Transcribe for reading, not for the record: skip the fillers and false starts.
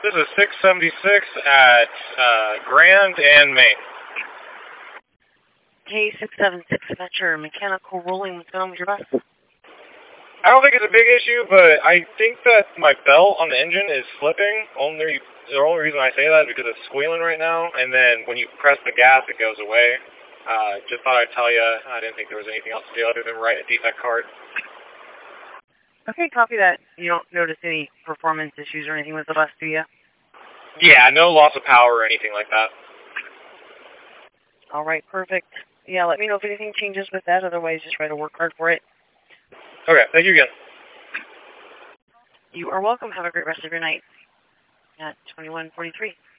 This is 676 at Grand and Main. Hey, 676, that's your mechanical rolling. What's going on with your bus? I don't think it's a big issue, but I think that my belt on the engine is slipping. The only reason I say that is because it's squealing right now, and then when you press the gas, it goes away. Just thought I'd tell you. I didn't think there was anything else to do other than write a defect card. Okay, copy that. You don't notice any performance issues or anything with the bus, do you? Yeah, no loss of power or anything like that. All right, perfect. Yeah, let me know if anything changes with that. Otherwise, just write a work card for it. Okay, thank you again. You are welcome. Have a great rest of your night at 2143.